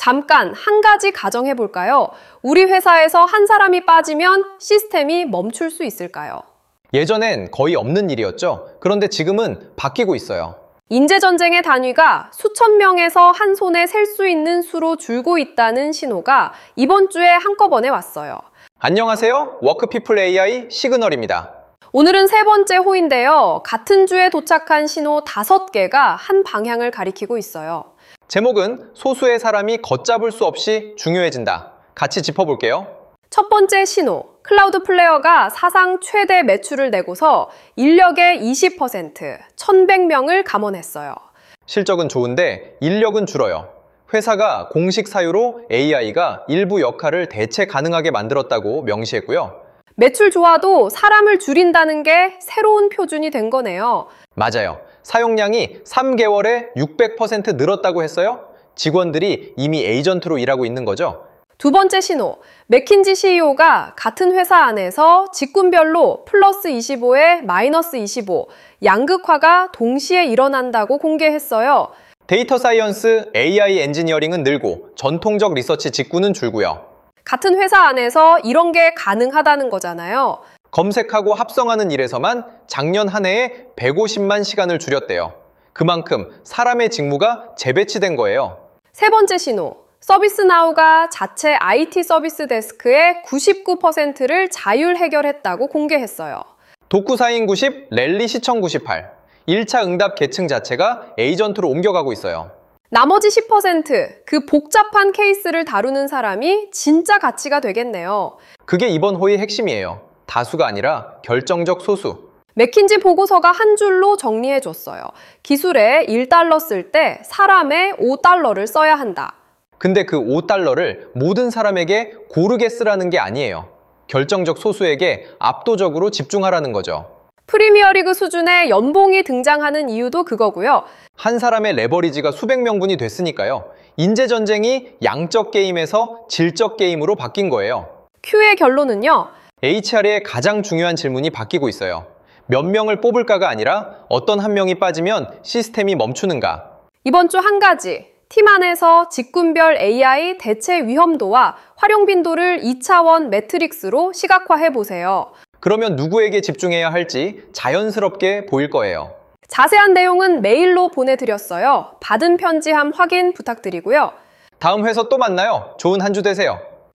잠깐 한 가지 가정해 볼까요? 우리 회사에서 한 사람이 빠지면 시스템이 멈출 수 있을까요? 예전엔 거의 없는 일이었죠. 그런데 지금은 바뀌고 있어요. 인재전쟁의 단위가 수천 명에서 한 손에 셀 수 있는 수로 줄고 있다는 신호가 이번 주에 한꺼번에 왔어요. 안녕하세요. 워크피플 AI 시그널입니다. 오늘은 세 번째 호인데요. 같은 주에 도착한 신호 5개가 한 방향을 가리키고 있어요. 제목은 소수의 사람이 걷잡을 수 없이 중요해진다. 같이 짚어볼게요. 첫 번째 신호, 클라우드 플레이어가 사상 최대 매출을 내고서 인력의 20%, 1,100명을 감원했어요. 실적은 좋은데 인력은 줄어요. 회사가 공식 사유로 AI가 일부 역할을 대체 가능하게 만들었다고 명시했고요. 매출 좋아도 사람을 줄인다는 게 새로운 표준이 된 거네요. 맞아요. 사용량이 3개월에 600% 늘었다고 했어요. 직원들이 이미 에이전트로 일하고 있는 거죠. 두 번째 신호, 맥킨지 CEO가 같은 회사 안에서 직군별로 플러스 25에 마이너스 25, 양극화가 동시에 일어난다고 공개했어요. 데이터 사이언스, AI 엔지니어링은 늘고 전통적 리서치 직군은 줄고요. 같은 회사 안에서 이런 게 가능하다는 거잖아요. 검색하고 합성하는 일에서만 작년 한 해에 150만 시간을 줄였대요. 그만큼 사람의 직무가 재배치된 거예요. 세 번째 신호, 서비스나우가 자체 IT 서비스 데스크의 99%를 자율 해결했다고 공개했어요. 독구사인 90, 랠리 시청 98. 1차 응답 계층 자체가 에이전트로 옮겨가고 있어요. 나머지 10%, 그 복잡한 케이스를 다루는 사람이 진짜 가치가 되겠네요. 그게 이번 호의 핵심이에요. 다수가 아니라 결정적 소수. 맥킨지 보고서가 한 줄로 정리해줬어요. 기술에 1달러 쓸 때 사람의 5달러를 써야 한다. 근데 그 5달러를 모든 사람에게 고르게 쓰라는 게 아니에요. 결정적 소수에게 압도적으로 집중하라는 거죠. 프리미어리그 수준의 연봉이 등장하는 이유도 그거고요. 한 사람의 레버리지가 수백 명분이 됐으니까요. 인재전쟁이 양적 게임에서 질적 게임으로 바뀐 거예요. Q의 결론은요. HR의 가장 중요한 질문이 바뀌고 있어요. 몇 명을 뽑을까가 아니라 어떤 한 명이 빠지면 시스템이 멈추는가. 이번 주 한 가지, 팀 안에서 직군별 AI 대체 위험도와 활용 빈도를 2차원 매트릭스로 시각화해 보세요. 그러면 누구에게 집중해야 할지 자연스럽게 보일 거예요. 자세한 내용은 메일로 보내드렸어요. 받은 편지함 확인 부탁드리고요. 다음 회서 또 만나요. 좋은 한 주 되세요.